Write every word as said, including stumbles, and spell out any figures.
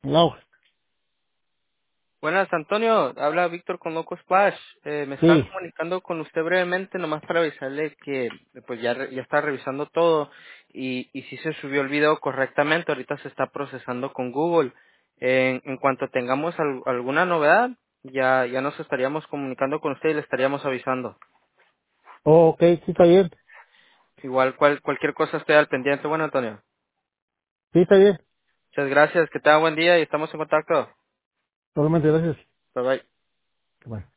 No, Buenas, Antonio. Habla Víctor con Loco Splash. Eh, me estaba sí. comunicando con usted brevemente, nomás para avisarle que pues ya, re- ya está revisando todo y, y si se subió el video correctamente, ahorita se está procesando con Google. En, en cuanto tengamos al- alguna novedad, ya, ya nos estaríamos comunicando con usted y le estaríamos avisando. Oh, ok, sí está bien. Igual cual, cualquier cosa esté al pendiente. Bueno, Antonio. Sí está bien. Muchas gracias, que tenga buen día y estamos en contacto. Solamente gracias. Bye bye. Bueno.